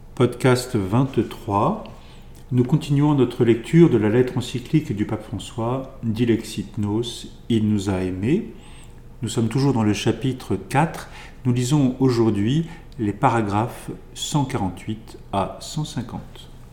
Podcast 23. Nous continuons notre lecture de la lettre encyclique du pape François, Dilexit Nos, il nous a aimés. Nous sommes toujours dans le chapitre 4. Nous lisons aujourd'hui les paragraphes 148 à 150.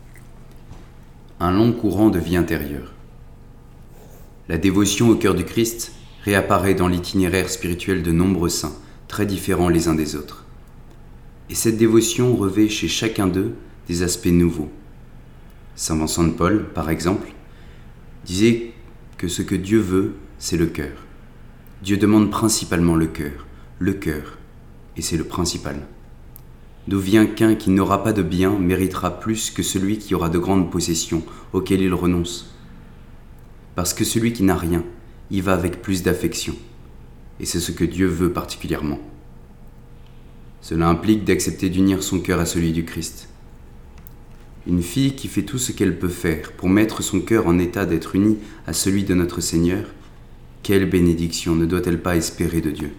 Un long courant de vie intérieure. La dévotion au cœur du Christ réapparaît dans l'itinéraire spirituel de nombreux saints, très différents les uns des autres. Et cette dévotion revêt chez chacun d'eux des aspects nouveaux. Saint Vincent de Paul, par exemple, disait que ce que Dieu veut, c'est le cœur. Dieu demande principalement le cœur, et c'est le principal. D'où vient qu'un qui n'aura pas de bien méritera plus que celui qui aura de grandes possessions, auxquelles il renonce. Parce que celui qui n'a rien, y va avec plus d'affection, et c'est ce que Dieu veut particulièrement. Cela implique d'accepter d'unir son cœur à celui du Christ. Une fille qui fait tout ce qu'elle peut faire pour mettre son cœur en état d'être unie à celui de notre Seigneur, quelle bénédiction ne doit-elle pas espérer de Dieu ?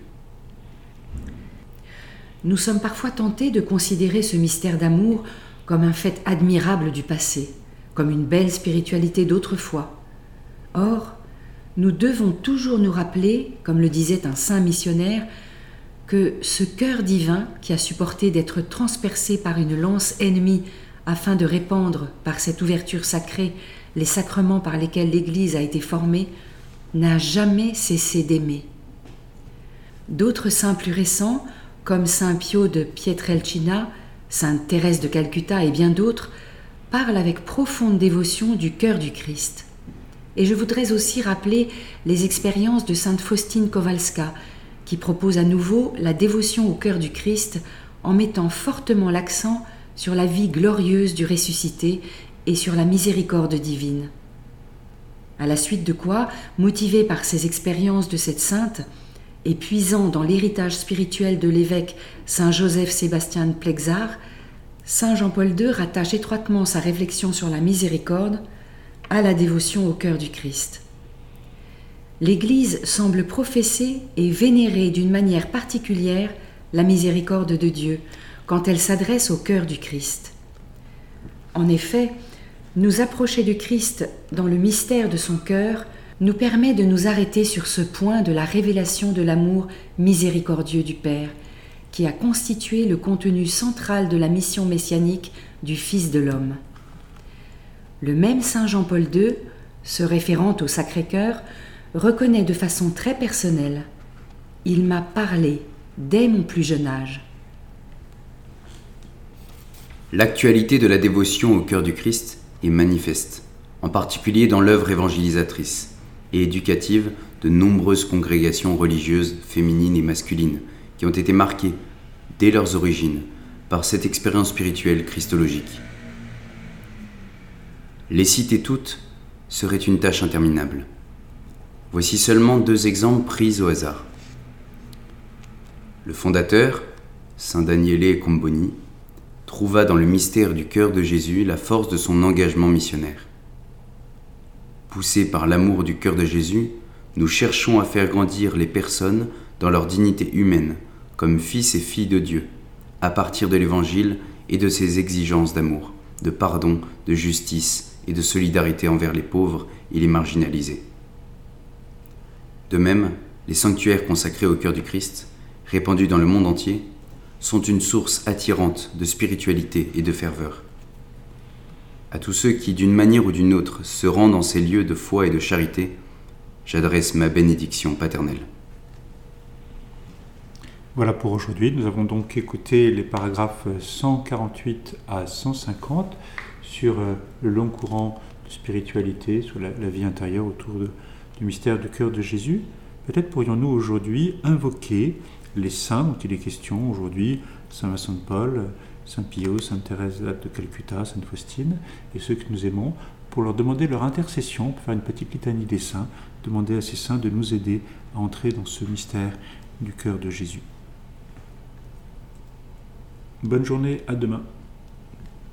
Nous sommes parfois tentés de considérer ce mystère d'amour comme un fait admirable du passé, comme une belle spiritualité d'autrefois. Or, nous devons toujours nous rappeler, comme le disait un saint missionnaire, que ce cœur divin qui a supporté d'être transpercé par une lance ennemie afin de répandre par cette ouverture sacrée les sacrements par lesquels l'Église a été formée, n'a jamais cessé d'aimer. D'autres saints plus récents, comme saint Pio de Pietrelcina, sainte Thérèse de Calcutta et bien d'autres, parlent avec profonde dévotion du cœur du Christ. Et je voudrais aussi rappeler les expériences de sainte Faustine Kowalska, qui propose à nouveau la dévotion au cœur du Christ en mettant fortement l'accent sur la vie glorieuse du ressuscité et sur la miséricorde divine. À la suite de quoi, motivé par ces expériences de cette sainte, et puisant dans l'héritage spirituel de l'évêque saint Joseph Sébastien Plexart, saint Jean-Paul II rattache étroitement sa réflexion sur la miséricorde à la dévotion au cœur du Christ. L'Église semble professer et vénérer d'une manière particulière la miséricorde de Dieu quand elle s'adresse au cœur du Christ. En effet, nous approcher du Christ dans le mystère de son cœur nous permet de nous arrêter sur ce point de la révélation de l'amour miséricordieux du Père, qui a constitué le contenu central de la mission messianique du Fils de l'homme. Le même saint Jean-Paul II, se référant au Sacré-Cœur, reconnaît de façon très personnelle « Il m'a parlé dès mon plus jeune âge ». L'actualité de la dévotion au cœur du Christ est manifeste, en particulier dans l'œuvre évangélisatrice et éducative de nombreuses congrégations religieuses féminines et masculines qui ont été marquées, dès leurs origines, par cette expérience spirituelle christologique. Les citer toutes serait une tâche interminable. Voici seulement 2 exemples pris au hasard. Le fondateur, saint Daniele Comboni, trouva dans le mystère du cœur de Jésus la force de son engagement missionnaire. Poussés par l'amour du cœur de Jésus, nous cherchons à faire grandir les personnes dans leur dignité humaine, comme fils et filles de Dieu, à partir de l'Évangile et de ses exigences d'amour, de pardon, de justice et de solidarité envers les pauvres et les marginalisés. De même, les sanctuaires consacrés au cœur du Christ, répandus dans le monde entier, sont une source attirante de spiritualité et de ferveur. À tous ceux qui, d'une manière ou d'une autre, se rendent en ces lieux de foi et de charité, j'adresse ma bénédiction paternelle. Voilà pour aujourd'hui. Nous avons donc écouté les paragraphes 148 à 150 sur le long courant de spiritualité, sur la vie intérieure autour du mystère du cœur de Jésus. Peut-être pourrions-nous aujourd'hui invoquer les saints dont il est question aujourd'hui, saint Vincent de Paul, saint Pio, sainte Thérèse de Calcutta, sainte Faustine, et ceux que nous aimons, pour leur demander leur intercession, pour faire une petite litanie des saints, demander à ces saints de nous aider à entrer dans ce mystère du cœur de Jésus. Bonne journée, à demain.